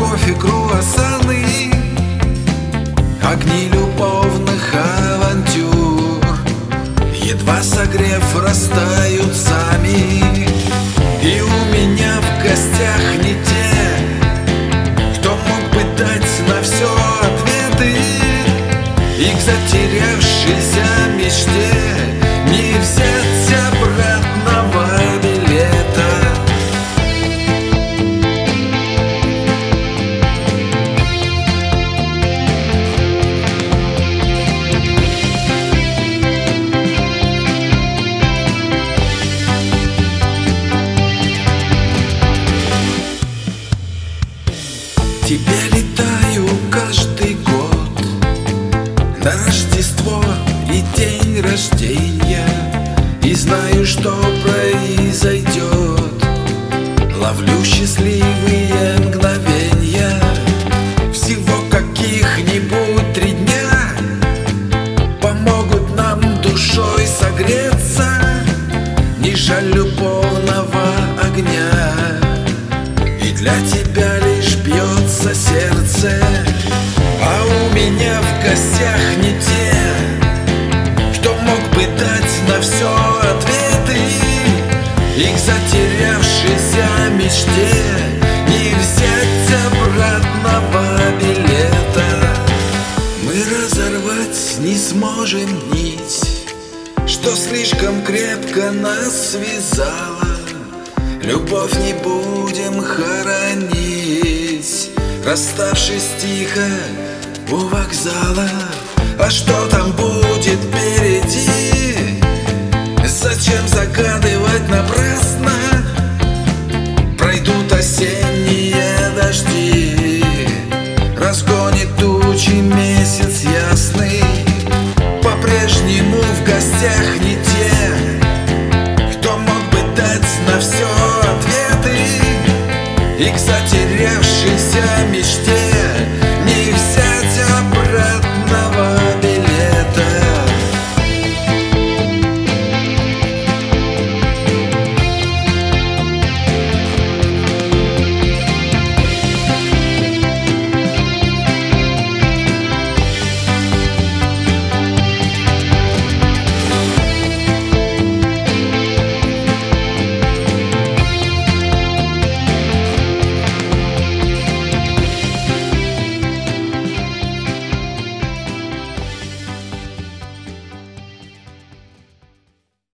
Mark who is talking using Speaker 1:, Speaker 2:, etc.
Speaker 1: кофе, круассаны, огни любовных авантюр, едва согрев, растают сами. И у меня в гостях не те, кто мог бы дать на все ответы, и к затерявшейся мечте не взять обратного билета. Тебе летаю каждый год на Рождество и день рождения, и знаю, что произойдет. Ловлю счастливые мгновения, всего каких-нибудь 3 дня помогут нам душой согреться. Не жаль любовного огня, и для тебя лишь бьется сердце. А у меня в гостях не те, кто мог бы дать на все ответы, и к затерявшейся мечте не взять обратного билета. Мы разорвать не сможем нить, что слишком крепко нас связала. Любовь не будем хоронить, расставшись тихо у вокзала. А что там будет впереди? Зачем загадывать напрасно? Пройдут осенние дожди, разгонит тучи месяц ясный. По-прежнему в гостях не те, кто мог бы дать на все ответы, и к затерявшейся мечте